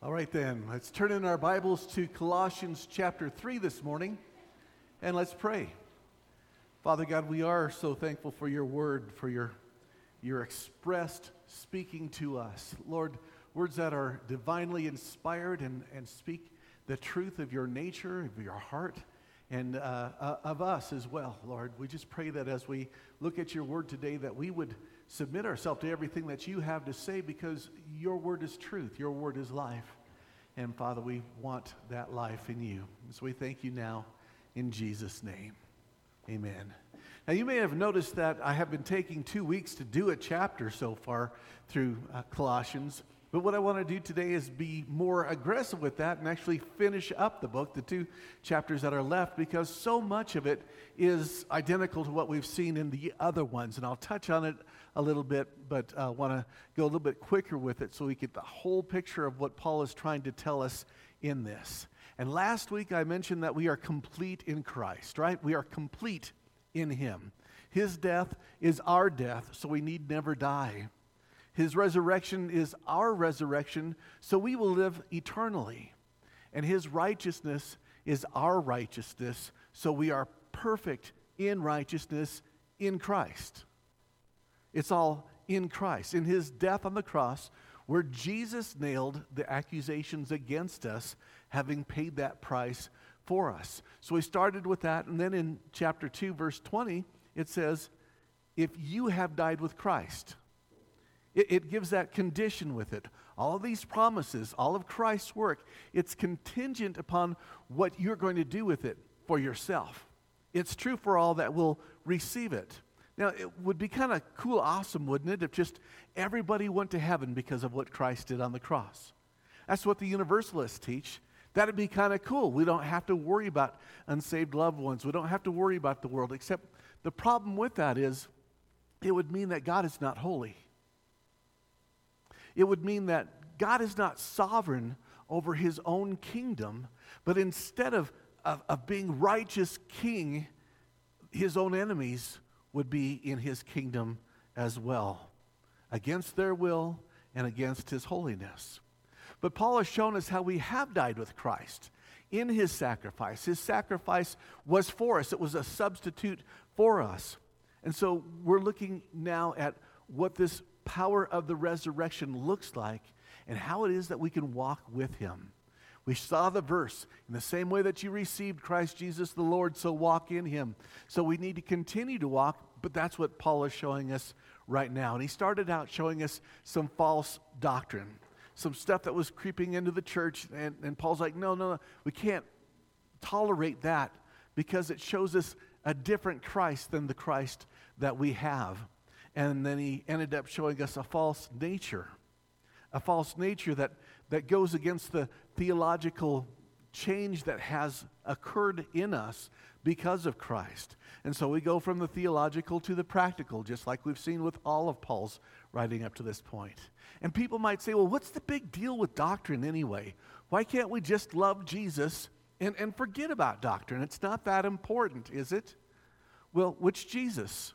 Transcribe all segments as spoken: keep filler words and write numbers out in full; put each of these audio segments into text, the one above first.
All right then, let's turn in our Bibles to Colossians chapter three this morning, and let's pray. Father God, we are so thankful for your word, for your, your expressed speaking to us. Lord, words that are divinely inspired and, and speak the truth of your nature, of your heart, and uh, uh, of us as well, Lord. We just pray that as we look at your word today, that we would submit ourselves to everything that you have to say, because your word is truth, your word is life. And Father, we want that life in you. So we thank you now in Jesus' name. Amen. Now you may have noticed that I have been taking two weeks to do a chapter so far through uh, Colossians. But what I want to do today is be more aggressive with that and actually finish up the book, the two chapters that are left, because so much of it is identical to what we've seen in the other ones. And I'll touch on it a little bit, but I uh, want to go a little bit quicker with it so we get the whole picture of what Paul is trying to tell us in this. And last week I mentioned that we are complete in Christ, right? We are complete in Him. His death is our death, so we need never die. His resurrection is our resurrection, so we will live eternally. And His righteousness is our righteousness, so we are perfect in righteousness in Christ. It's all in Christ. In His death on the cross, where Jesus nailed the accusations against us, having paid that price for us. So we started with that, and then in chapter two, verse twenty, it says, if you have died with Christ. It, it gives that condition with it. All of these promises, all of Christ's work, it's contingent upon what you're going to do with it for yourself. It's true for all that will receive it. Now, it would be kind of cool, awesome, wouldn't it, if just everybody went to heaven because of what Christ did on the cross? That's what the Universalists teach. That'd be kind of cool. We don't have to worry about unsaved loved ones. We don't have to worry about the world, except the problem with that is it would mean that God is not holy. It would mean that God is not sovereign over His own kingdom, but instead of, of, of being righteous king, His own enemies would be in His kingdom as well, against their will and against His holiness. But Paul has shown us how we have died with Christ in His sacrifice. His sacrifice was for us. It was a substitute for us. And so we're looking now at what this power of the resurrection looks like and how it is that we can walk with Him. We saw the verse, in the same way that you received Christ Jesus the Lord, so walk in Him. So we need to continue to walk, but that's what Paul is showing us right now. And he started out showing us some false doctrine, some stuff that was creeping into the church, and, and Paul's like, no, no, no, we can't tolerate that because it shows us a different Christ than the Christ that we have. And then he ended up showing us a false nature, a false nature that, that goes against the theological change that has occurred in us because of Christ. And so we go from the theological to the practical, just like we've seen with all of Paul's writing up to this point. And people might say, well, what's the big deal with doctrine anyway? Why can't we just love Jesus and, and forget about doctrine? It's not that important, is it? Well, which Jesus?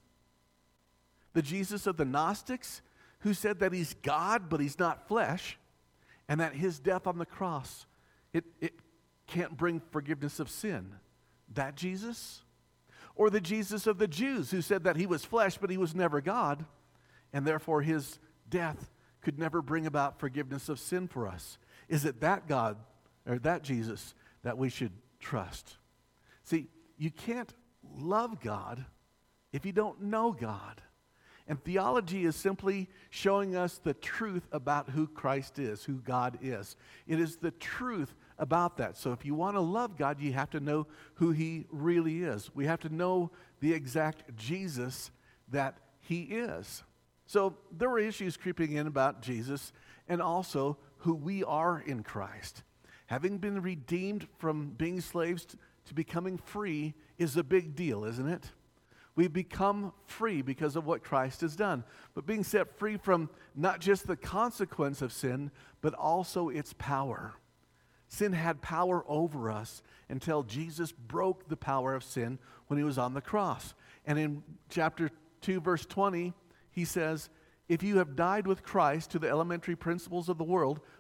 The Jesus of the Gnostics, who said that He's God, but He's not flesh, and that His death on the cross, it, it can't bring forgiveness of sin. That Jesus? Or the Jesus of the Jews, who said that He was flesh, but He was never God, and therefore His death could never bring about forgiveness of sin for us. Is it that God, or that Jesus, that we should trust? See, you can't love God if you don't know God. And theology is simply showing us the truth about who Christ is, who God is. It is the truth about that. So if you want to love God, you have to know who He really is. We have to know the exact Jesus that He is. So there were issues creeping in about Jesus and also who we are in Christ. Having been redeemed from being slaves to becoming free is a big deal, isn't it? We've become free because of what Christ has done. But being set free from not just the consequence of sin, but also its power. Sin had power over us until Jesus broke the power of sin when He was on the cross. And in chapter two, verse twenty, he says, if you have died with Christ to the elementary principles of the world,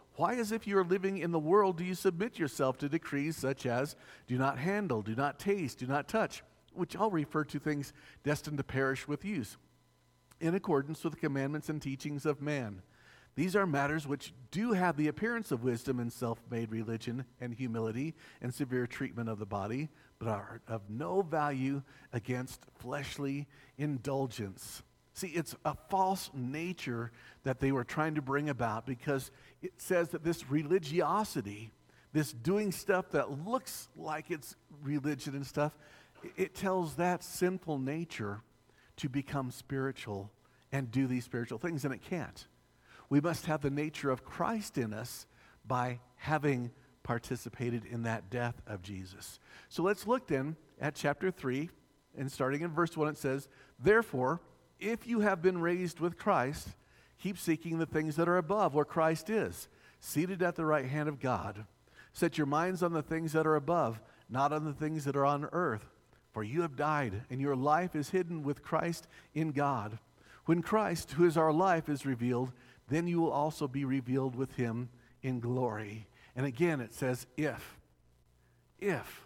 Why, as if you are living in the world, do you submit yourself to decrees such as do not handle, do not taste, do not touch, which all refer to things destined to perish with use, in accordance with the commandments and teachings of man? These are matters which do have the appearance of wisdom and self-made religion and humility and severe treatment of the body, but are of no value against fleshly indulgence. See, it's a false nature that they were trying to bring about, because it says that this religiosity, this doing stuff that looks like it's religion and stuff, it tells that sinful nature to become spiritual and do these spiritual things, and it can't. We must have the nature of Christ in us by having participated in that death of Jesus. So let's look then at chapter three, and starting in verse one, it says, "Therefore, if you have been raised with Christ, keep seeking the things that are above, where Christ is, seated at the right hand of God. Set your minds on the things that are above, not on the things that are on earth. For you have died, and your life is hidden with Christ in God. When Christ, who is our life, is revealed, then you will also be revealed with him in glory." And again it says, if. If.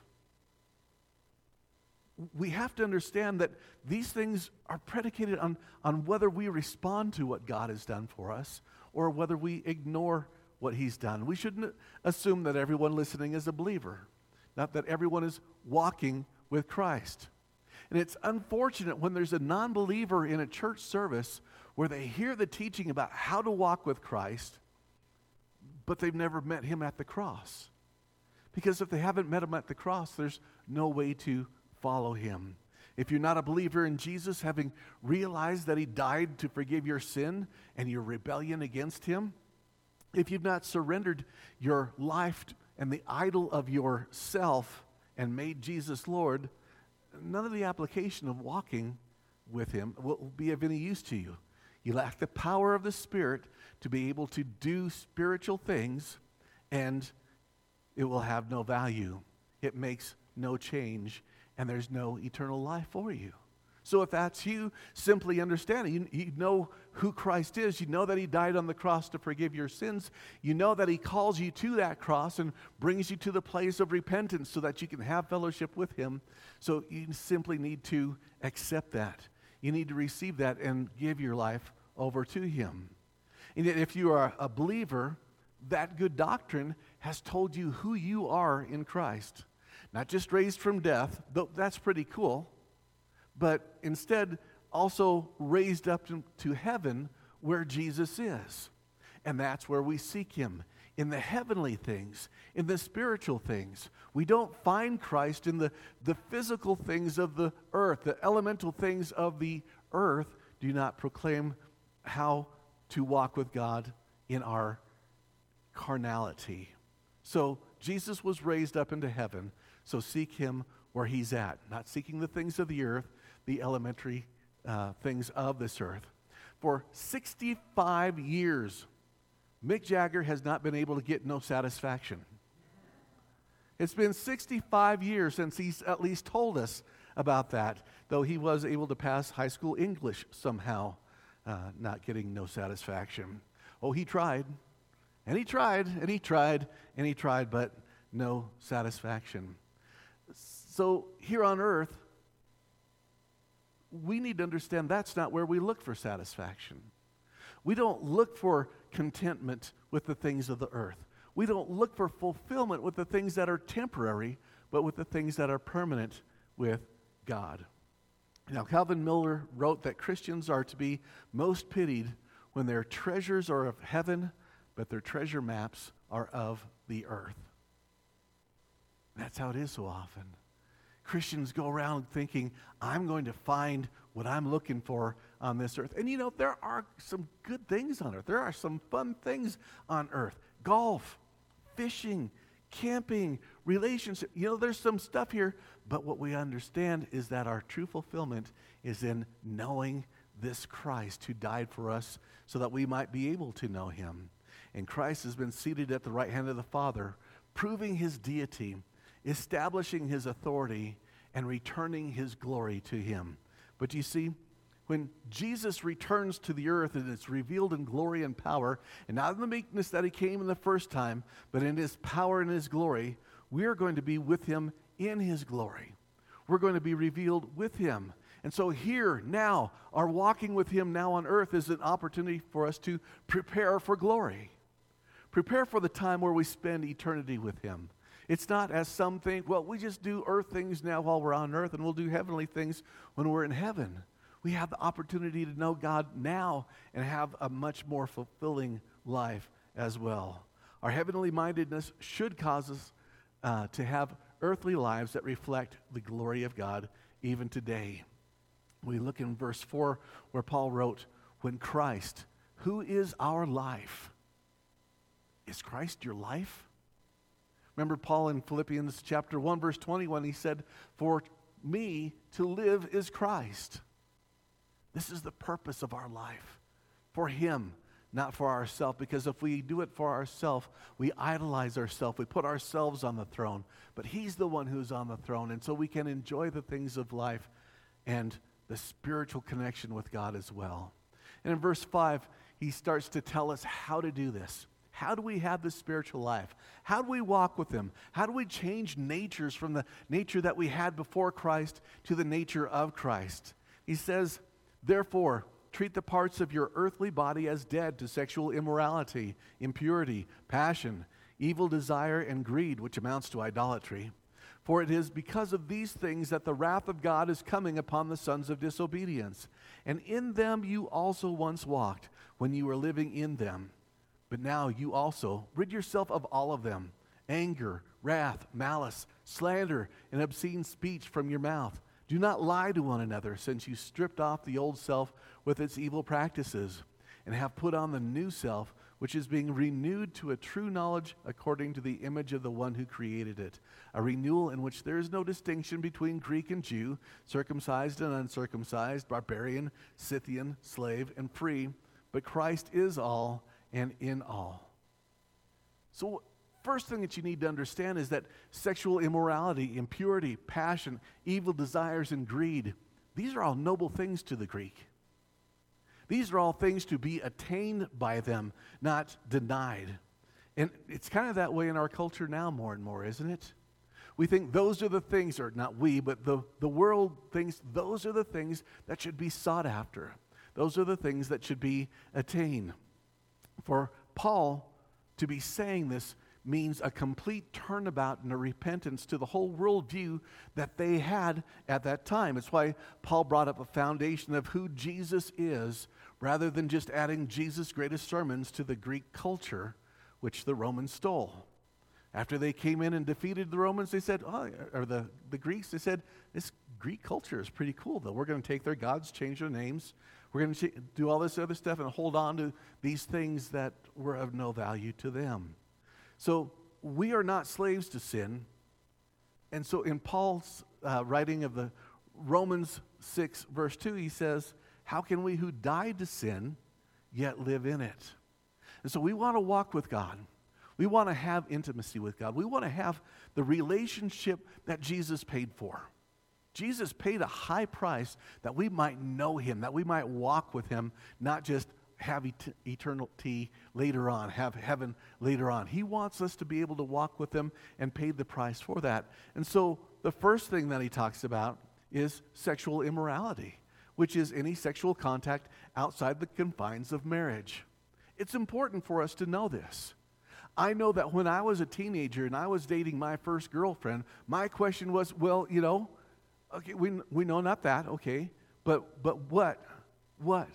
We have to understand that these things are predicated on, on whether we respond to what God has done for us or whether we ignore what he's done. We shouldn't assume that everyone listening is a believer, not that everyone is walking with Christ. And it's unfortunate when there's a non-believer in a church service where they hear the teaching about how to walk with Christ, but they've never met him at the cross. Because if they haven't met him at the cross, there's no way to follow him. If you're not a believer in Jesus, having realized that he died to forgive your sin and your rebellion against him, if you've not surrendered your life and the idol of yourself and made Jesus Lord, none of the application of walking with him will be of any use to you. You lack the power of the Spirit to be able to do spiritual things, and it will have no value. It makes no change, and there's no eternal life for you. So if that's you, simply understand it. You, you know who Christ is. You know that he died on the cross to forgive your sins. You know that he calls you to that cross and brings you to the place of repentance so that you can have fellowship with him. So you simply need to accept that. You need to receive that and give your life over to him. And yet if you are a believer, that good doctrine has told you who you are in Christ. Not just raised from death, though that's pretty cool, but instead also raised up to, to heaven where Jesus is. And that's where we seek him, in the heavenly things, in the spiritual things. We don't find Christ in the, the physical things of the earth. The elemental things of the earth do not proclaim how to walk with God in our carnality. So Jesus was raised up into heaven, so seek him where he's at, not seeking the things of the earth, the elementary uh, things of this earth. For sixty-five years, Mick Jagger has not been able to get no satisfaction. It's been sixty-five years since he's at least told us about that, though he was able to pass high school English somehow, uh, not getting no satisfaction. Oh, he tried, and he tried, and he tried, and he tried, but no satisfaction. So here on earth, we need to understand that's not where we look for satisfaction. We don't look for contentment with the things of the earth. We don't look for fulfillment with the things that are temporary, but with the things that are permanent with God. Now, Calvin Miller wrote that Christians are to be most pitied when their treasures are of heaven, but their treasure maps are of the earth. That's how it is so often. Christians go around thinking, I'm going to find what I'm looking for on this earth. And you know, there are some good things on earth. There are some fun things on earth. Golf, fishing, camping, relationship. You know, there's some stuff here, but what we understand is that our true fulfillment is in knowing this Christ who died for us so that we might be able to know him. And Christ has been seated at the right hand of the Father, proving his deity, establishing his authority, and returning his glory to him. But you see, When Jesus returns to the earth and is revealed in glory and power, and not in the meekness that he came in the first time, but in his power and his glory, we are going to be with him in his glory. We're going to be revealed with him. And so here, now, our walking with him now on earth is an opportunity for us to prepare for glory. Prepare for the time where we spend eternity with him. It's not as some think, well, we just do earth things now while we're on earth, and we'll do heavenly things when we're in heaven. We have the opportunity to know God now and have a much more fulfilling life as well. Our heavenly mindedness should cause us uh, to have earthly lives that reflect the glory of God even today. We look in verse four where Paul wrote, when Christ, who is our life, is Christ your life? Remember Paul in Philippians chapter one, verse twenty, when he said, for me to live is Christ. This is the purpose of our life, for him, not for ourselves, because if we do it for ourselves, we idolize ourselves, we put ourselves on the throne, but he's the one who's on the throne, and so we can enjoy the things of life and the spiritual connection with God as well. And in verse five, he starts to tell us how to do this. How do we have this spiritual life? How do we walk with him? How do we change natures from the nature that we had before Christ to the nature of Christ? He says, therefore, treat the parts of your earthly body as dead to sexual immorality, impurity, passion, evil desire, and greed, which amounts to idolatry. For it is because of these things that the wrath of God is coming upon the sons of disobedience. And in them you also once walked when you were living in them. But now you also rid yourself of all of them, anger, wrath, malice, slander, and obscene speech from your mouth. Do not lie to one another, since you stripped off the old self with its evil practices, and have put on the new self, which is being renewed to a true knowledge according to the image of the one who created it. A renewal in which there is no distinction between Greek and Jew, circumcised and uncircumcised, barbarian, Scythian, slave, and free, but Christ is all and in all. So, first thing that you need to understand is that sexual immorality, impurity, passion, evil desires, and greed, these are all noble things to the Greek. These are all things to be attained by them, not denied. And it's kind of that way in our culture now more and more, isn't it? We think those are the things, or not we, but the, the world thinks those are the things that should be sought after. Those are the things that should be attained. For Paul to be saying this means a complete turnabout and a repentance to the whole worldview that they had at that time. It's why Paul brought up a foundation of who Jesus is, rather than just adding Jesus' greatest sermons to the Greek culture, which the Romans stole. After they came in and defeated the Romans, they said, oh, or the, the Greeks, they said, this Greek culture is pretty cool, though. We're going to take their gods, change their names. We're going to do all this other stuff and hold on to these things that were of no value to them. So we are not slaves to sin. And so in Paul's uh, writing of the Romans six, verse two, he says, how can we who died to sin yet live in it? And so we want to walk with God. We want to have intimacy with God. We want to have the relationship that Jesus paid for. Jesus paid a high price that we might know him, that we might walk with him, not just have et- eternity later on, have heaven later on. He wants us to be able to walk with him and paid the price for that. And so the first thing that he talks about is sexual immorality, which is any sexual contact outside the confines of marriage. It's important for us to know this. I know that when I was a teenager and I was dating my first girlfriend, my question was, well, you know, okay, we we know not that, okay, but but what? What?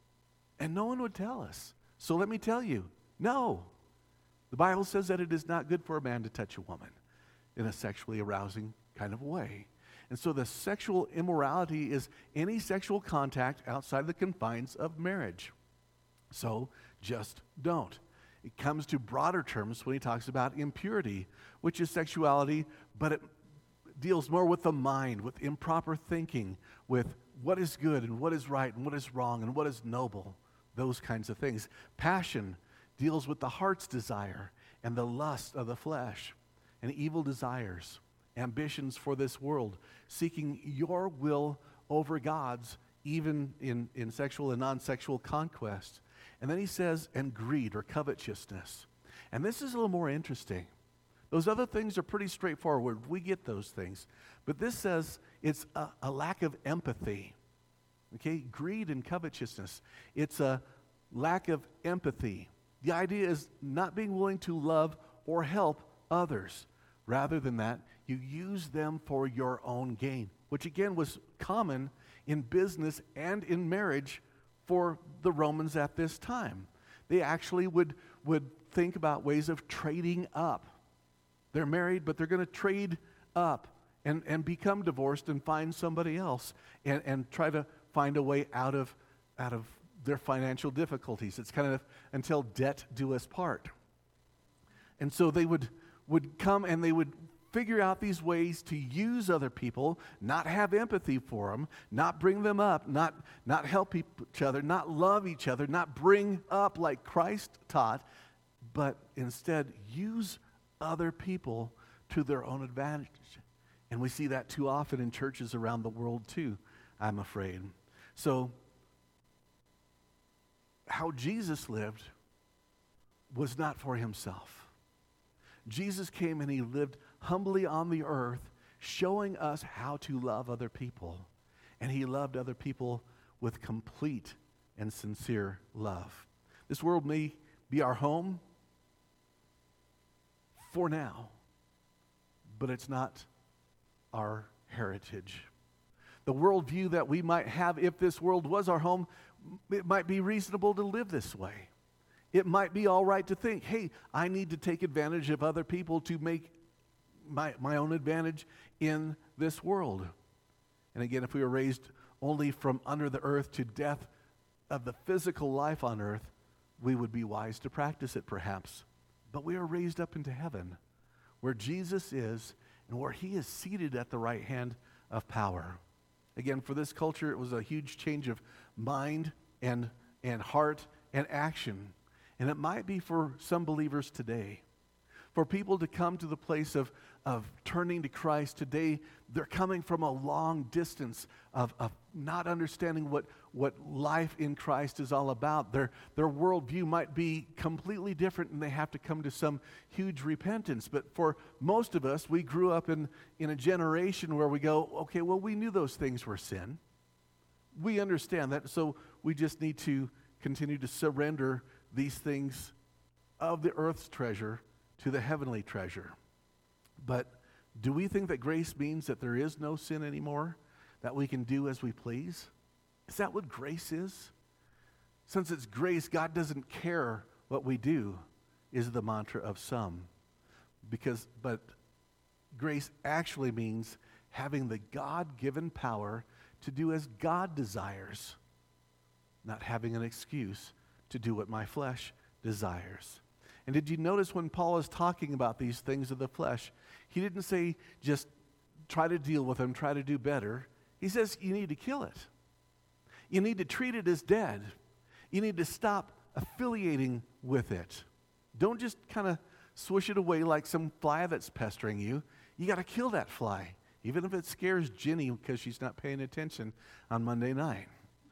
And no one would tell us. So let me tell you, no. The Bible says that it is not good for a man to touch a woman in a sexually arousing kind of way. And so the sexual immorality is any sexual contact outside the confines of marriage. So just don't. It comes to broader terms when he talks about impurity, which is sexuality, but it deals more with the mind, with improper thinking, with what is good and what is right and what is wrong and what is noble, those kinds of things. Passion deals with the heart's desire and the lust of the flesh and evil desires, ambitions for this world, seeking your will over God's even in, in sexual and non-sexual conquest. And then he says, and greed or covetousness. And this is a little more interesting. Those other things are pretty straightforward. We get those things. But this says it's a, a lack of empathy. Okay, greed and covetousness. It's a lack of empathy. The idea is not being willing to love or help others. Rather than that, you use them for your own gain, which again was common in business and in marriage for the Romans at this time. They actually would, would think about ways of trading up. They're married, but they're going to trade up and, and become divorced and find somebody else and, and try to find a way out of, out of their financial difficulties. It's kind of until debt do us part. And so they would, would come and they would figure out these ways to use other people, not have empathy for them, not bring them up, not, not help each other, not love each other, not bring up like Christ taught, but instead use other people to their own advantage. And we see that too often in churches around the world too, I'm afraid. So, how Jesus lived was not for himself. Jesus came and he lived humbly on the earth, showing us how to love other people. And he loved other people with complete and sincere love. This world may be our home for now, but it's not our heritage. The worldview that we might have if this world was our home, it might be reasonable to live this way. It might be all right to think, hey, I need to take advantage of other people to make my, my own advantage in this world. And again, if we were raised only from under the earth to death of the physical life on earth, we would be wise to practice it perhaps. But we are raised up into heaven, where Jesus is and where he is seated at the right hand of power. Again, for this culture, it was a huge change of mind and, and heart and action. And it might be for some believers today. For people to come to the place of, of turning to Christ today, they're coming from a long distance of, of not understanding what, what life in Christ is all about. Their, their worldview might be completely different and they have to come to some huge repentance. But for most of us, we grew up in, in a generation where we go, okay, well, we knew those things were sin. We understand that, so we just need to continue to surrender these things of the earth's treasure to the heavenly treasure. But do we think that grace means that there is no sin anymore, that we can do as we please? Is that what grace is? Since it's grace, God doesn't care what we do, is the mantra of some. Because, but grace actually means having the God-given power to do as God desires, not having an excuse to do what my flesh desires. And did you notice when Paul is talking about these things of the flesh, he didn't say just try to deal with them, try to do better. He says you need to kill it. You need to treat it as dead. You need to stop affiliating with it. Don't just kind of swish it away like some fly that's pestering you. You got to kill that fly, even if it scares Ginny because she's not paying attention on Monday night.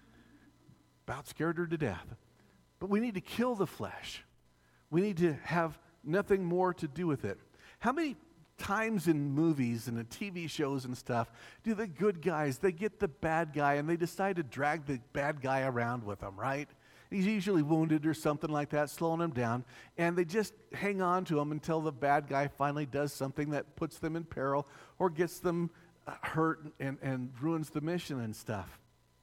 About scared her to death. But we need to kill the flesh. We need to have nothing more to do with it. How many times in movies and in T V shows and stuff do the good guys, they get the bad guy and they decide to drag the bad guy around with them, right? He's usually wounded or something like that, slowing him down, and they just hang on to him until the bad guy finally does something that puts them in peril or gets them uh, hurt and, and ruins the mission and stuff.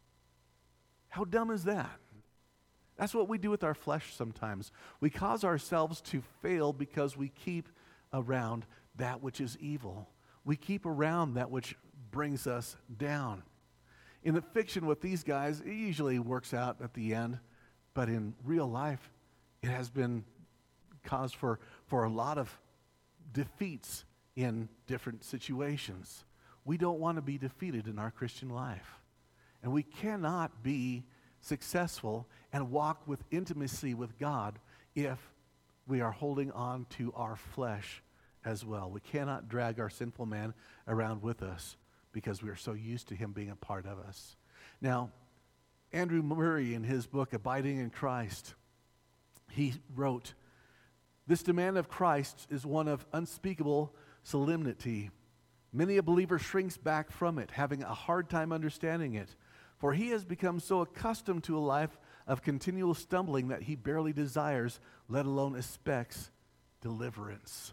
How dumb is that? That's what we do with our flesh sometimes. We cause ourselves to fail because we keep around that which is evil. We keep around that which brings us down. In the fiction with these guys, it usually works out at the end, but in real life, it has been cause for, for a lot of defeats in different situations. We don't want to be defeated in our Christian life. And we cannot be successful and walk with intimacy with God if we are holding on to our flesh as well. We cannot drag our sinful man around with us because we are so used to him being a part of us. Now, Andrew Murray, in his book, Abiding in Christ, he wrote, "This demand of Christ is one of unspeakable solemnity. Many a believer shrinks back from it, having a hard time understanding it, for he has become so accustomed to a life of continual stumbling that he barely desires, let alone expects, deliverance."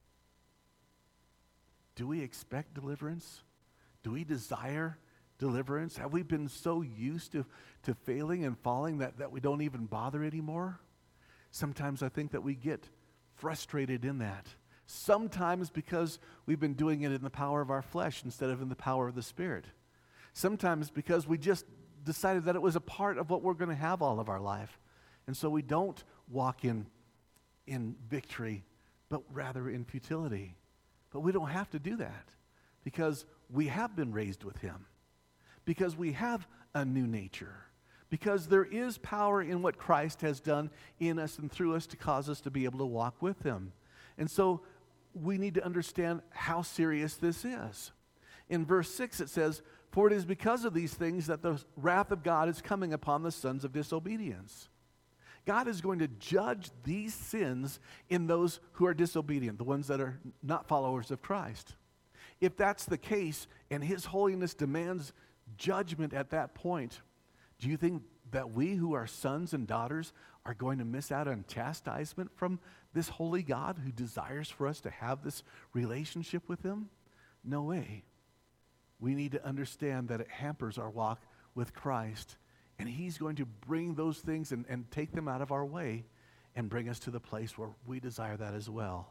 Do we expect deliverance? Do we desire deliverance? Have we been so used to, to failing and falling that, that we don't even bother anymore? Sometimes I think that we get frustrated in that. Sometimes because we've been doing it in the power of our flesh instead of in the power of the Spirit. Sometimes because we just decided that it was a part of what we're going to have all of our life. And so we don't walk in, in victory, but rather in futility. But we don't have to do that because we have been raised with Him, because we have a new nature, because there is power in what Christ has done in us and through us to cause us to be able to walk with Him. And so we need to understand how serious this is. In verse six it says, "For it is because of these things that the wrath of God is coming upon the sons of disobedience." God is going to judge these sins in those who are disobedient, the ones that are not followers of Christ. If that's the case, and His holiness demands judgment at that point, do you think that we who are sons and daughters are going to miss out on chastisement from this holy God who desires for us to have this relationship with Him? No way. We need to understand that it hampers our walk with Christ, and He's going to bring those things and, and take them out of our way and bring us to the place where we desire that as well.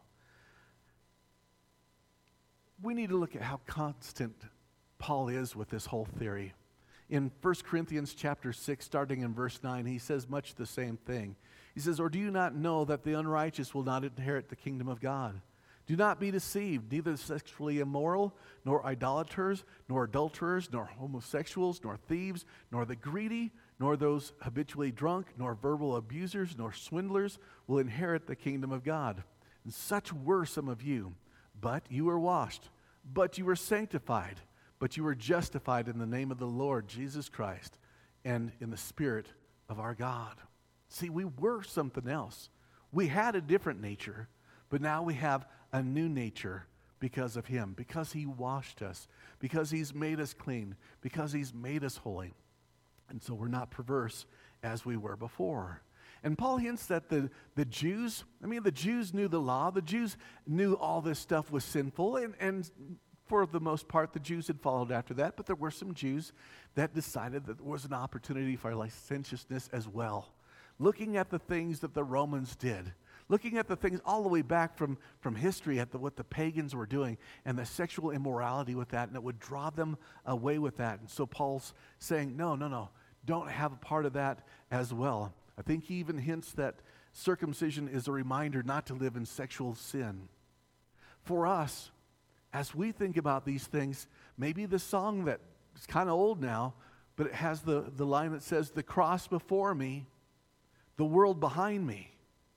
We need to look at how constant Paul is with this whole theory. In First Corinthians chapter six, starting in verse nine, he says much the same thing. He says, "Or do you not know that the unrighteous will not inherit the kingdom of God? Do not be deceived, neither sexually immoral, nor idolaters, nor adulterers, nor homosexuals, nor thieves, nor the greedy, nor those habitually drunk, nor verbal abusers, nor swindlers will inherit the kingdom of God. And such were some of you. But you were washed, but you were sanctified, but you were justified in the name of the Lord Jesus Christ and in the Spirit of our God." See, we were something else. We had a different nature, but now we have a new nature because of Him, because He washed us, because He's made us clean, because He's made us holy. And so we're not perverse as we were before. And Paul hints that the, the Jews, I mean, the Jews knew the law. The Jews knew all this stuff was sinful, and, and for the most part, the Jews had followed after that, but there were some Jews that decided that there was an opportunity for licentiousness as well. Looking at the things that the Romans did, looking at the things all the way back from, from history at the, what the pagans were doing and the sexual immorality with that, and it would draw them away with that. And so Paul's saying, no, no, no, don't have a part of that as well. I think he even hints that circumcision is a reminder not to live in sexual sin. For us, as we think about these things, maybe the song that is kind of old now, but it has the, the line that says, "The cross before me, the world behind me."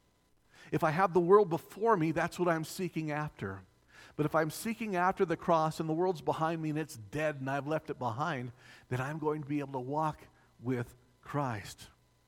If I have the world before me, that's what I'm seeking after. But if I'm seeking after the cross and the world's behind me and it's dead and I've left it behind, then I'm going to be able to walk with Christ.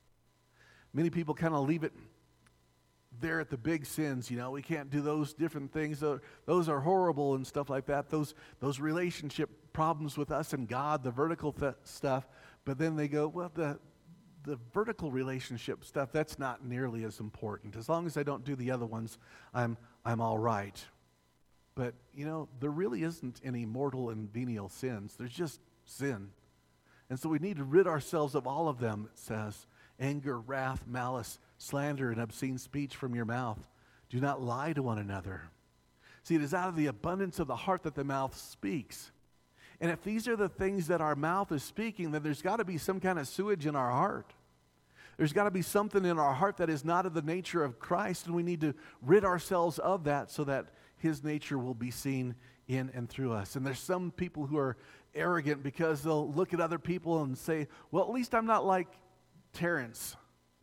Many people kind of leave it there at the big sins. You know, we can't do those different things. Those are horrible and stuff like that. Those, those relationship problems with us and God, the vertical th- stuff. But then they go, well, the The vertical relationship stuff, that's not nearly as important. As long as I don't do the other ones, I'm I'm all right. But, you know, there really isn't any mortal and venial sins. There's just sin. And so we need to rid ourselves of all of them, it says. Anger, wrath, malice, slander, and obscene speech from your mouth. Do not lie to one another. See, it is out of the abundance of the heart that the mouth speaks. And if these are the things that our mouth is speaking, then there's got to be some kind of sewage in our heart. There's got to be something in our heart that is not of the nature of Christ, and we need to rid ourselves of that so that His nature will be seen in and through us. And there's some people who are arrogant because they'll look at other people and say, well, at least I'm not like Terrence.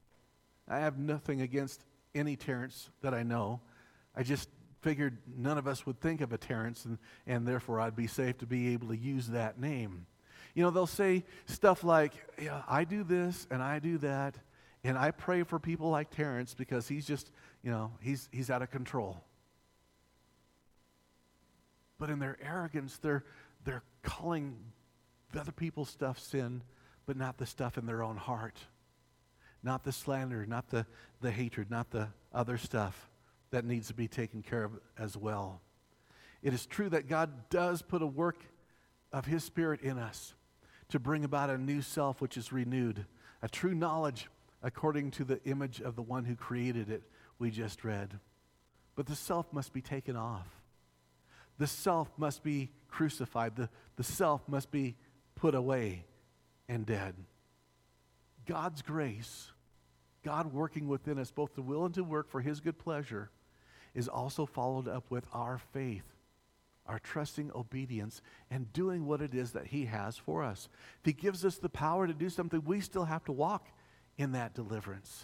I have nothing against any Terrence that I know. I just figured none of us would think of a Terrence, and, and therefore I'd be safe to be able to use that name. You know, they'll say stuff like, yeah, I do this and I do that, and I pray for people like Terrence because he's just, you know, he's he's out of control. But in their arrogance, they're they're calling other people's stuff sin, but not the stuff in their own heart. Not the slander, not the, the hatred, not the other stuff that needs to be taken care of as well. It is true that God does put a work of His Spirit in us to bring about a new self which is renewed, a true knowledge according to the image of the one who created it, we just read. But the self must be taken off. The self must be crucified. The, the self must be put away and dead. God's grace, God working within us both to will and to work for His good pleasure, is also followed up with our faith, our trusting obedience, and doing what it is that He has for us. If He gives us the power to do something, we still have to walk in that deliverance.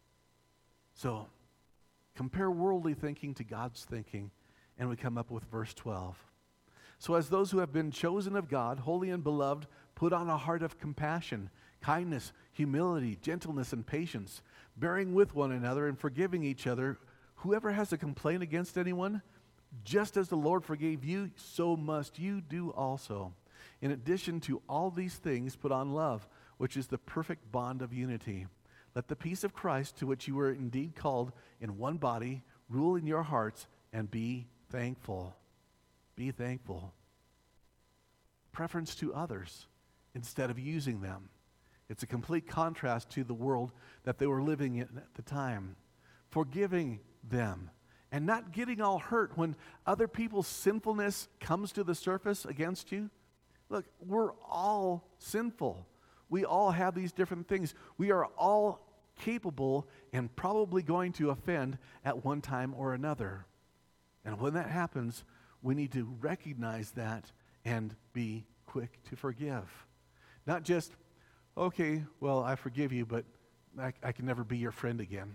So, compare worldly thinking to God's thinking, and we come up with verse twelve. So as those who have been chosen of God, holy and beloved, put on a heart of compassion, kindness, humility, gentleness, and patience, bearing with one another and forgiving each other. Whoever has a complaint against anyone, just as the Lord forgave you, so must you do also. In addition to all these things, put on love, which is the perfect bond of unity. Let the peace of Christ, to which you were indeed called in one body, rule in your hearts, and be thankful. Be thankful. Preference to others instead of using them. It's a complete contrast to the world that they were living in at the time. Forgiving them and not getting all hurt when other people's sinfulness comes to the surface against you. Look, we're all sinful. We all have these different things. We are all capable and probably going to offend at one time or another. And when that happens, we need to recognize that and be quick to forgive. Not just, okay, well, I forgive you, but I, I can never be your friend again.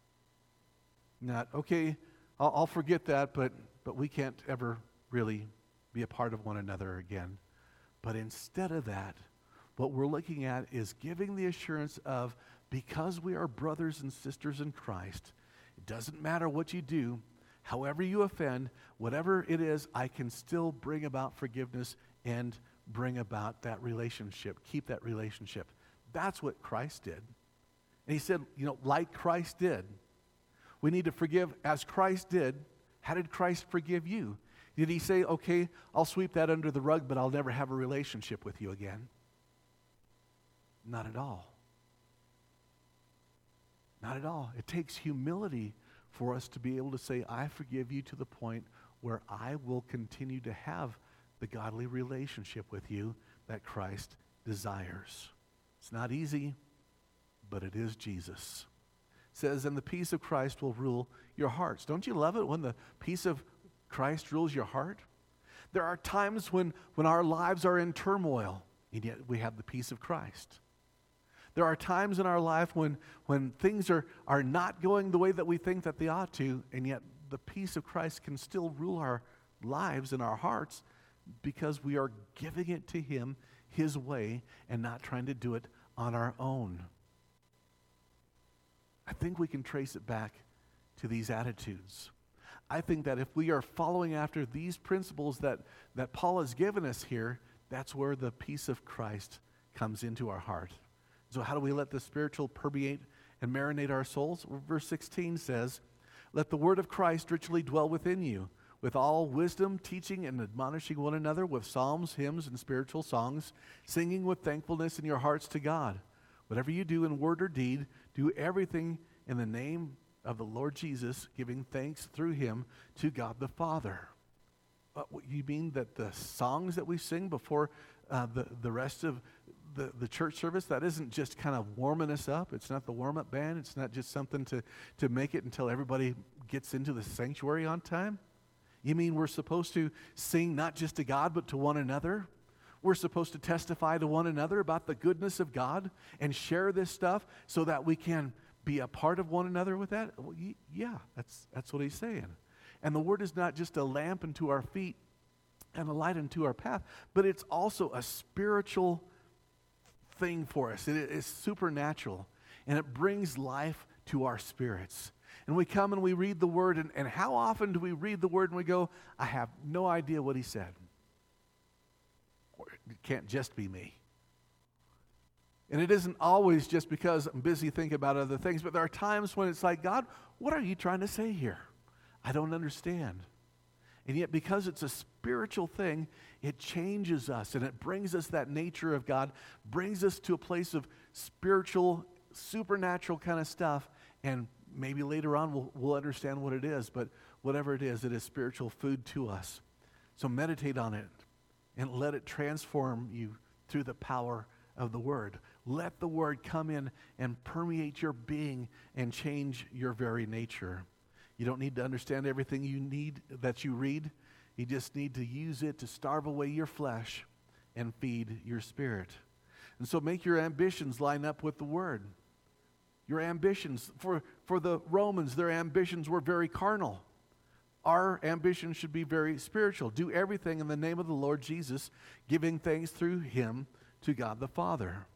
Not, okay, I'll, I'll forget that, but, but we can't ever really be a part of one another again. But instead of that, what we're looking at is giving the assurance of, because we are brothers and sisters in Christ, it doesn't matter what you do, however you offend, whatever it is, I can still bring about forgiveness and bring about that relationship, keep that relationship. That's what Christ did. And He said, you know, like Christ did. We need to forgive as Christ did. How did Christ forgive you? Did He say, okay, I'll sweep that under the rug, but I'll never have a relationship with you again? Not at all. Not at all. It takes humility for us to be able to say, I forgive you, to the point where I will continue to have the godly relationship with you that Christ desires. It's not easy, but it is Jesus. It says, and the peace of Christ will rule your hearts. Don't you love it when the peace of Christ rules your heart? There are times when, when our lives are in turmoil, and yet we have the peace of Christ. There are times in our life when, when things are, are not going the way that we think that they ought to, and yet the peace of Christ can still rule our lives and our hearts because we are giving it to Him His way and not trying to do it on our own. I think we can trace it back to these attitudes. I think that if we are following after these principles that, that Paul has given us here, that's where the peace of Christ comes into our heart. So how do we let the spiritual permeate and marinate our souls? Well, verse sixteen says, let the word of Christ richly dwell within you, with all wisdom, teaching and admonishing one another with psalms, hymns, and spiritual songs, singing with thankfulness in your hearts to God. Whatever you do in word or deed, do everything in the name of the Lord Jesus, giving thanks through Him to God the Father. What, you mean that the songs that we sing before uh, the, the rest of The, the church service, that isn't just kind of warming us up? It's not the warm-up band. It's not just something to, to make it until everybody gets into the sanctuary on time? You mean we're supposed to sing not just to God, but to one another? We're supposed to testify to one another about the goodness of God and share this stuff so that we can be a part of one another with that? Well, yeah, that's, that's what He's saying. And the Word is not just a lamp unto our feet and a light unto our path, but it's also a spiritual thing for us. It is supernatural, and it brings life to our spirits. And we come and we read the Word, and, and how often do we read the Word and we go, I have no idea what he said. Or it can't just be me. And it isn't always just because I'm busy thinking about other things, but there are times when it's like, God, what are you trying to say here? I don't understand. And yet because it's a spiritual thing, it changes us and it brings us that nature of God, brings us to a place of spiritual, supernatural kind of stuff, and maybe later on we'll, we'll understand what it is, but whatever it is, it is spiritual food to us. So meditate on it and let it transform you through the power of the Word. Let the Word come in and permeate your being and change your very nature. You don't need to understand everything you need that you read. You just need to use it to starve away your flesh and feed your spirit. And so make your ambitions line up with the Word. Your ambitions, for, for the Romans, their ambitions were very carnal. Our ambitions should be very spiritual. Do everything in the name of the Lord Jesus, giving thanks through Him to God the Father.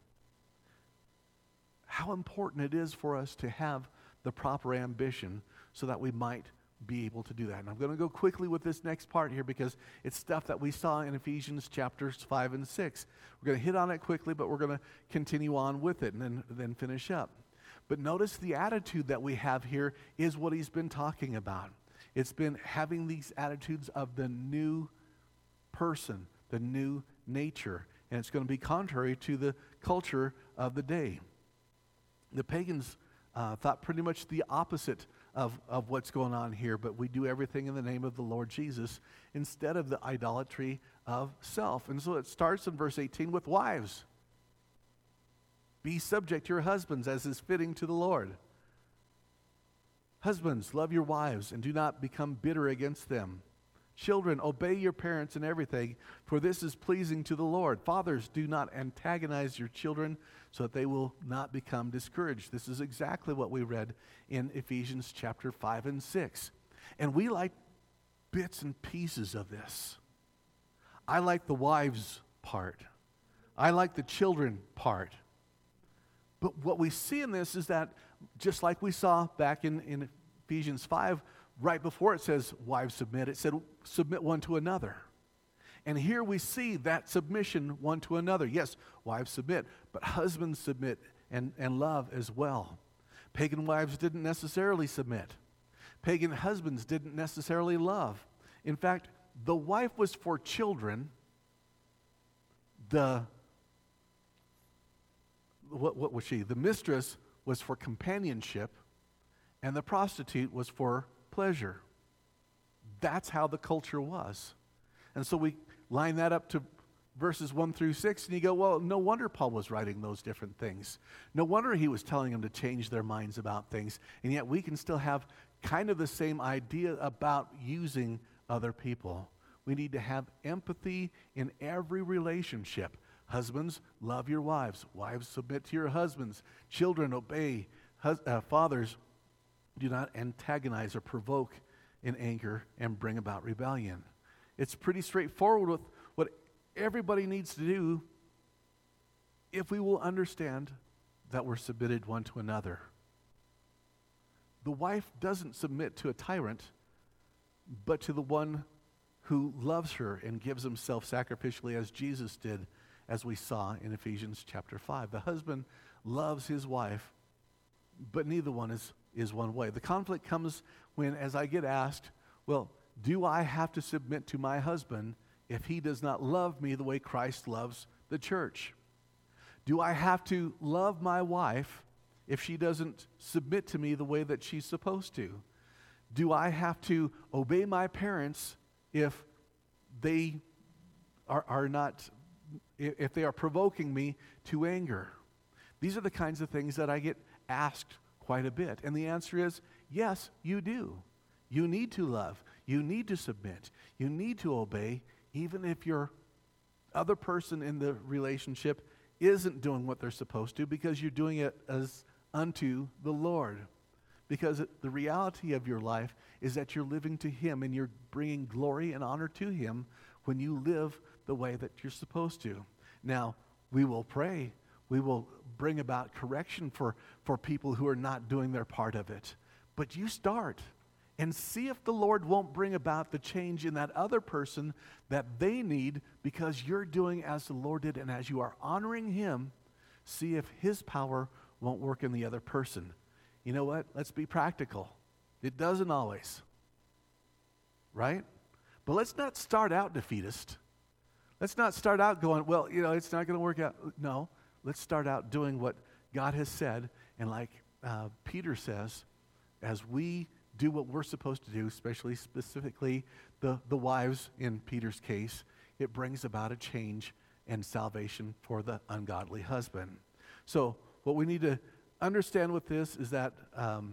How important it is for us to have the proper ambition so that we might be able to do that. And I'm going to go quickly with this next part here because it's stuff that we saw in Ephesians chapters five and six. We're going to hit on it quickly, but we're going to continue on with it and then, then finish up. But notice the attitude that we have here is what he's been talking about. It's been having these attitudes of the new person, the new nature. And it's going to be contrary to the culture of the day. The pagans uh, thought pretty much the opposite of, of what's going on here, but we do everything in the name of the Lord Jesus instead of the idolatry of self. And so it starts in verse eighteen with wives. Be subject to your husbands as is fitting to the Lord. Husbands, love your wives and do not become bitter against them. Children, obey your parents in everything, for this is pleasing to the Lord. Fathers, do not antagonize your children so that they will not become discouraged. This is exactly what we read in Ephesians chapter five and six. And we like bits and pieces of this. I like the wives part. I like the children part. But what we see in this is that, just like we saw back in, in Ephesians five, right before it says, wives submit, it said, submit one to another. And here we see that submission one to another. Yes, wives submit, but husbands submit and, and love as well. Pagan wives didn't necessarily submit. Pagan husbands didn't necessarily love. In fact, the wife was for children. The, what, what was she? The mistress was for companionship, and the prostitute was for pleasure. That's how the culture was. And so we line that up to verses one through six, and you go, well, no wonder Paul was writing those different things. No wonder he was telling them to change their minds about things. And yet we can still have kind of the same idea about using other people. We need to have empathy in every relationship. Husbands, love your wives. Wives, submit to your husbands. Children, obey. Hus- uh, fathers, do not antagonize or provoke in anger and bring about rebellion. It's pretty straightforward with what everybody needs to do if we will understand that we're submitted one to another. The wife doesn't submit to a tyrant, but to the one who loves her and gives himself sacrificially as Jesus did, as we saw in Ephesians chapter five. The husband loves his wife, but neither one is, is one way. The conflict comes when, as I get asked, well, do I have to submit to my husband if he does not love me the way Christ loves the church? Do I have to love my wife if she doesn't submit to me the way that she's supposed to? Do I have to obey my parents if they are, are not, if they are provoking me to anger? These are the kinds of things that I get asked quite a bit. And the answer is, yes, you do. You need to love. You need to submit. You need to obey, even if your other person in the relationship isn't doing what they're supposed to, because you're doing it as unto the Lord. Because it, the reality of your life is that you're living to Him and you're bringing glory and honor to Him when you live the way that you're supposed to. Now, we will pray. We will bring about correction for, for people who are not doing their part of it. But you start and see if the Lord won't bring about the change in that other person that they need because you're doing as the Lord did, and as you are honoring Him, see if His power won't work in the other person. You know what? Let's be practical. It doesn't always, right? But let's not start out defeatist. Let's not start out going, well, you know, it's not going to work out. No, let's start out doing what God has said, and like uh, Peter says, as we do what we're supposed to do, especially specifically the, the wives in Peter's case, it brings about a change and salvation for the ungodly husband. So what we need to understand with this is that um,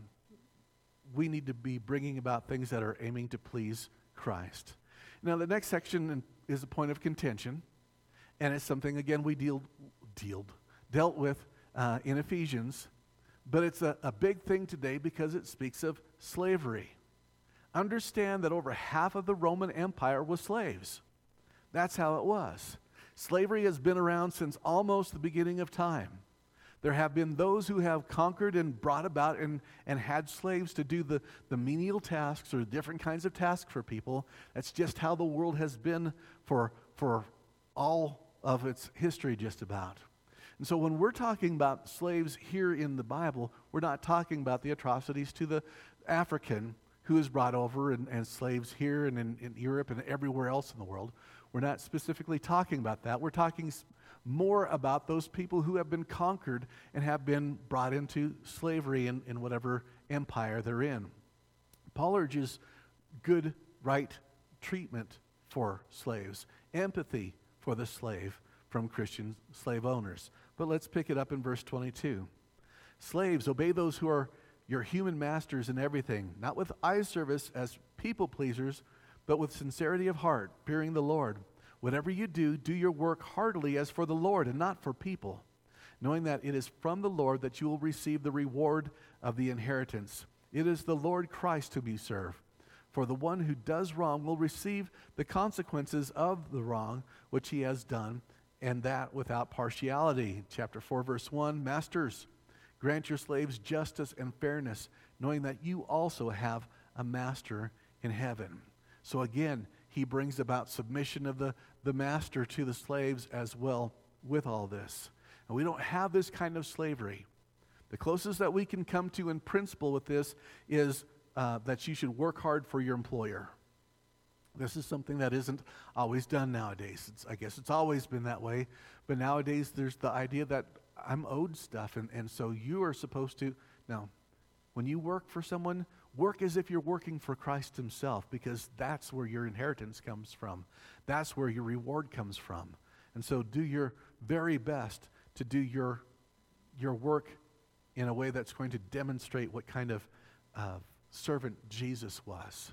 we need to be bringing about things that are aiming to please Christ. Now the next section is a point of contention, and it's something, again, we deal, dealed, dealt with uh, in Ephesians. But it's a, a big thing today because it speaks of slavery. Understand that over half of the Roman Empire was slaves. That's how it was. Slavery has been around since almost the beginning of time. There have been those who have conquered and brought about and, and had slaves to do the, the menial tasks or different kinds of tasks for people. That's just how the world has been for, for all of its history, just about. And so when we're talking about slaves here in the Bible, we're not talking about the atrocities to the African who is brought over and, and slaves here and in, in Europe and everywhere else in the world. We're not specifically talking about that. We're talking more about those people who have been conquered and have been brought into slavery in, in whatever empire they're in. Paul urges good, right treatment for slaves, empathy for the slave from Christian slave owners. But let's pick it up in verse twenty-two. Slaves, obey those who are your human masters in everything, not with eye service as people pleasers, but with sincerity of heart, fearing the Lord. Whatever you do, do your work heartily as for the Lord and not for people, knowing that it is from the Lord that you will receive the reward of the inheritance. It is the Lord Christ whom you serve. For the one who does wrong will receive the consequences of the wrong which he has done, and that without partiality. Chapter four, verse one, Masters, grant your slaves justice and fairness, knowing that you also have a master in heaven. So again, he brings about submission of the, the master to the slaves as well with all this. And we don't have this kind of slavery. The closest that we can come to in principle with this is uh, that you should work hard for your employer. This is something that isn't always done nowadays. It's, I guess it's always been that way. But nowadays there's the idea that I'm owed stuff, and, and so you are supposed to. Now, when you work for someone, work as if you're working for Christ himself, because that's where your inheritance comes from. That's where your reward comes from. And so do your very best to do your, your work in a way that's going to demonstrate what kind of uh, servant Jesus was.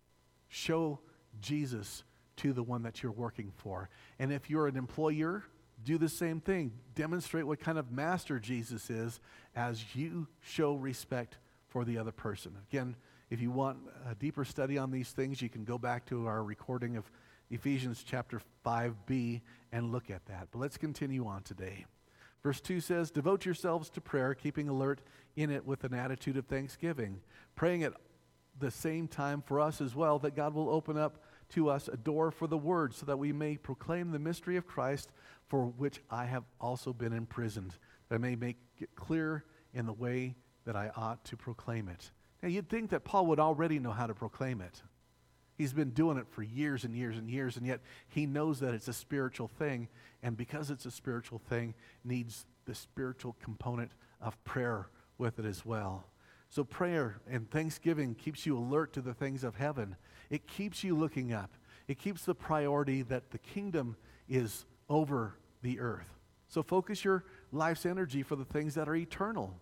Show Jesus to the one that you're working for. And if you're an employer, do the same thing. Demonstrate what kind of master Jesus is as you show respect for the other person. Again, if you want a deeper study on these things, you can go back to our recording of Ephesians chapter five b and look at that. But let's continue on today. Verse two says, devote yourselves to prayer, keeping alert in it with an attitude of thanksgiving, praying at the same time for us as well, that God will open up to us a door for the word, so that we may proclaim the mystery of Christ, for which I have also been imprisoned, that I may make it clear in the way that I ought to proclaim it. Now, you'd think that Paul would already know how to proclaim it. He's been doing it for years and years and years, and yet he knows that it's a spiritual thing, and because it's a spiritual thing, needs the spiritual component of prayer with it as well. So prayer and thanksgiving keeps you alert to the things of heaven. It keeps you looking up. It keeps the priority that the kingdom is over the earth. So focus your life's energy for the things that are eternal.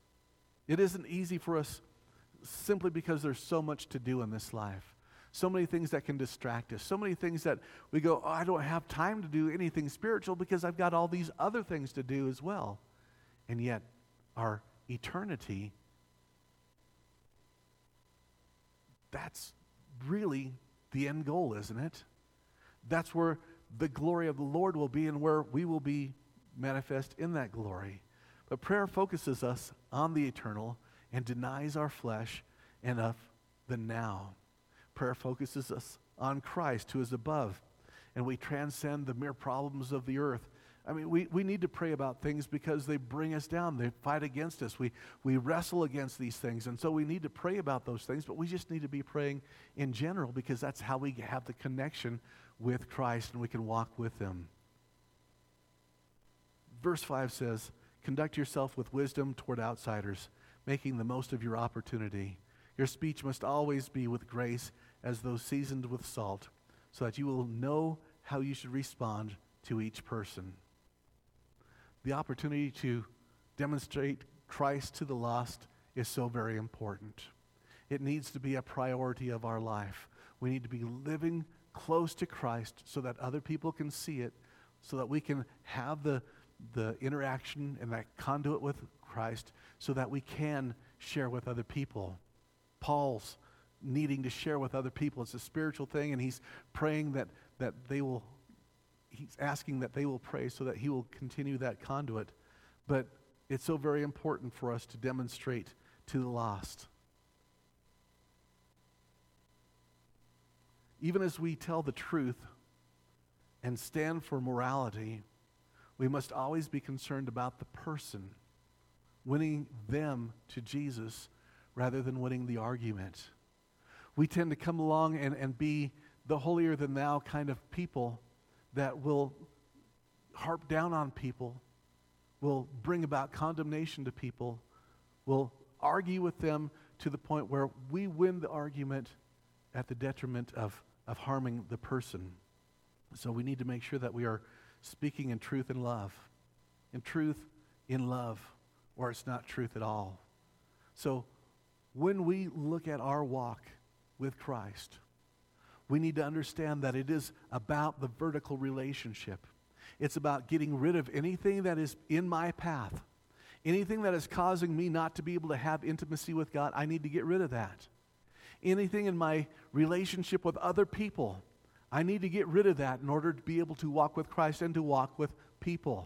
It isn't easy for us simply because there's so much to do in this life. So many things that can distract us. So many things that we go, oh, I don't have time to do anything spiritual because I've got all these other things to do as well. And yet, our eternity, that's really the end goal, isn't it? that's where the glory of the Lord will be and where we will be manifest in that glory. But prayer focuses us on the eternal and denies our flesh and of the now. Prayer focuses us on Christ, who is above, and we transcend the mere problems of the earth. I mean, we, we need to pray about things because they bring us down. They fight against us. We, we wrestle against these things, and so we need to pray about those things, but we just need to be praying in general because that's how we have the connection with Christ and we can walk with Him. Verse five says, "Conduct yourself with wisdom toward outsiders, making the most of your opportunity. Your speech must always be with grace, as though seasoned with salt, so that you will know how you should respond to each person." The opportunity to demonstrate Christ to the lost is so very important. It needs to be a priority of our life. We need to be living close to Christ so that other people can see it, so that we can have the, the interaction and that conduit with Christ, so that we can share with other people. Paul's needing to share with other people. It's a spiritual thing, and he's praying that, that they will, he's asking that they will pray so that he will continue that conduit. But it's so very important for us to demonstrate to the lost. Even as we tell the truth and stand for morality, we must always be concerned about the person, winning them to Jesus rather than winning the argument. We tend to come along and, and be the holier-than-thou kind of people that will harp down on people, will bring about condemnation to people, will argue with them to the point where we win the argument at the detriment of, of harming the person. So we need to make sure that we are speaking in truth and love. In truth, in love, or it's not truth at all. So when we look at our walk with Christ, we need to understand that it is about the vertical relationship. It's about getting rid of anything that is in my path. Anything that is causing me not to be able to have intimacy with God, I need to get rid of that. Anything in my relationship with other people, I need to get rid of that in order to be able to walk with Christ and to walk with people.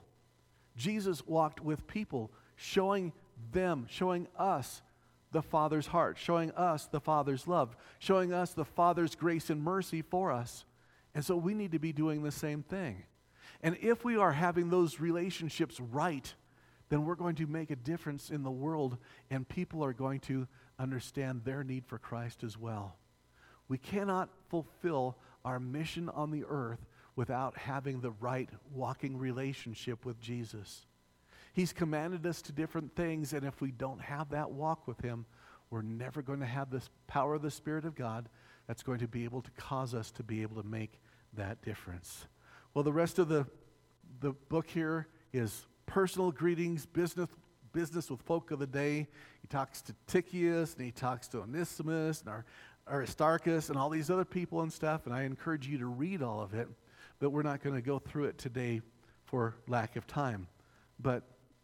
Jesus walked with people, showing them, showing us the Father's heart, showing us the Father's love, showing us the Father's grace and mercy for us. And so we need to be doing the same thing. And if we are having those relationships right, then we're going to make a difference in the world, and people are going to understand their need for Christ as well. We cannot fulfill our mission on the earth without having the right walking relationship with Jesus. He's commanded us to different things, and if we don't have that walk with Him, we're never going to have this power of the Spirit of God that's going to be able to cause us to be able to make that difference. Well, the rest of the, the book here is personal greetings, business business with folk of the day. He talks to Tychicus, and he talks to Onesimus, and Aristarchus, and all these other people and stuff, and I encourage you to read all of it, but we're not going to go through it today for lack of time. But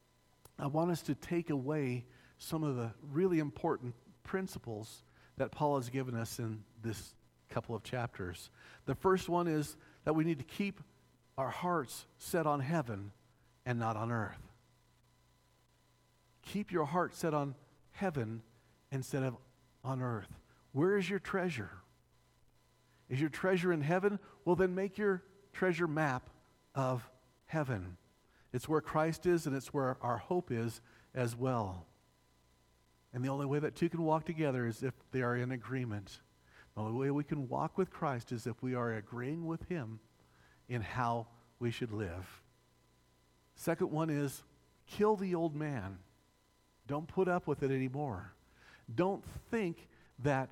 I want us to take away some of the really important principles that Paul has given us in this couple of chapters. The first one is that we need to keep our hearts set on heaven and not on earth. Keep your heart set on heaven instead of on earth. Where is your treasure? Is your treasure in heaven? Well, then make your treasure map of heaven. It's where Christ is, and it's where our hope is as well. And the only way that two can walk together is if they are in agreement. The only way we can walk with Christ is if we are agreeing with Him in how we should live. Second one is kill the old man. Don't put up with it anymore. Don't think that,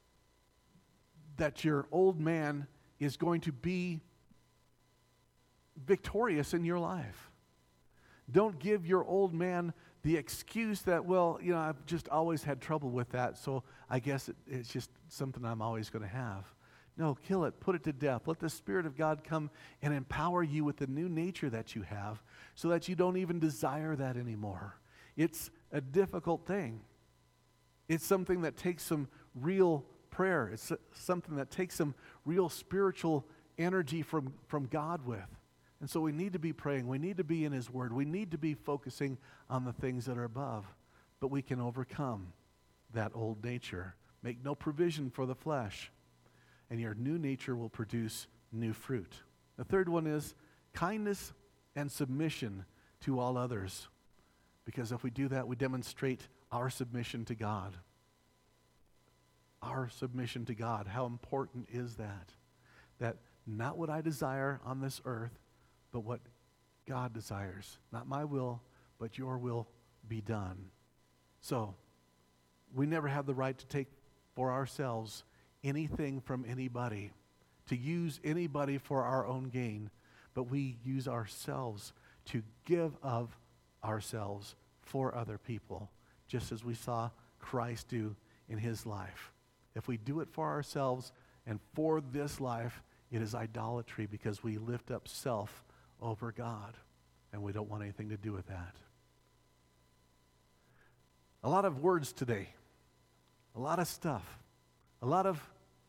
that your old man is going to be victorious in your life. Don't give your old man the excuse that, well, you know, I've just always had trouble with that, so I guess it, it's just something I'm always going to have. No, kill it. Put it to death. Let the Spirit of God come and empower you with the new nature that you have so that you don't even desire that anymore. It's a difficult thing. It's something that takes some real prayer. It's something that takes some real spiritual energy from, from God with. And so we need to be praying. We need to be in His Word. We need to be focusing on the things that are above. But we can overcome that old nature. Make no provision for the flesh, and your new nature will produce new fruit. The third one is kindness and submission to all others. Because if we do that, we demonstrate our submission to God. Our submission to God. How important is that? That not what I desire on this earth, but what God desires. Not my will, but your will be done. So, we never have the right to take for ourselves anything from anybody, to use anybody for our own gain, but we use ourselves to give of ourselves for other people, just as we saw Christ do in His life. If we do it for ourselves and for this life, it is idolatry because we lift up self over God, and we don't want anything to do with that. A lot of words today, a lot of stuff, a lot of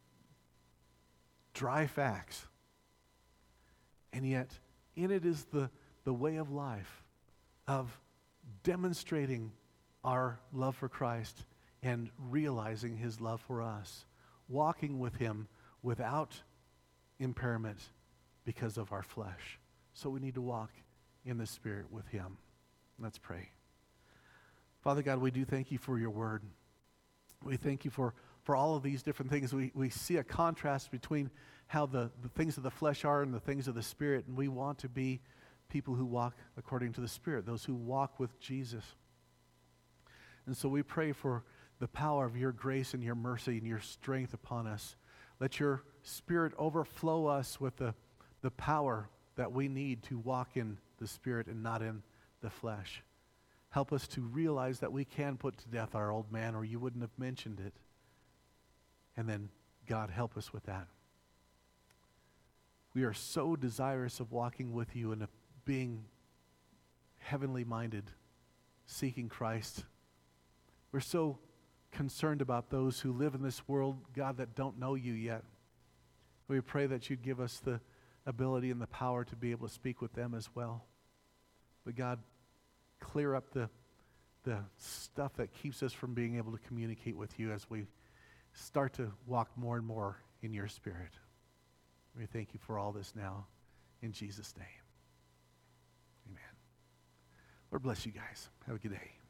dry facts, and yet in it is the, the way of life of demonstrating our love for Christ and realizing His love for us, walking with Him without impairment because of our flesh. So we need to walk in the Spirit with Him. Let's pray. Father God, we do thank You for Your Word. We thank You for, for all of these different things. We, we see a contrast between how the, the things of the flesh are and the things of the Spirit, and we want to be people who walk according to the Spirit, those who walk with Jesus. And so we pray for the power of Your grace and Your mercy and Your strength upon us. Let Your Spirit overflow us with the, the power that we need to walk in the Spirit and not in the flesh. Help us to realize that we can put to death our old man, or You wouldn't have mentioned it. And then, God, help us with that. We are so desirous of walking with You and of being heavenly minded, seeking Christ. We're so concerned about those who live in this world, God, that don't know You yet. We pray that You'd give us the ability and the power to be able to speak with them as well. But God, clear up the, the stuff that keeps us from being able to communicate with You as we start to walk more and more in Your Spirit. We thank You for all this now. In Jesus' name, amen. Lord bless you guys. Have a good day.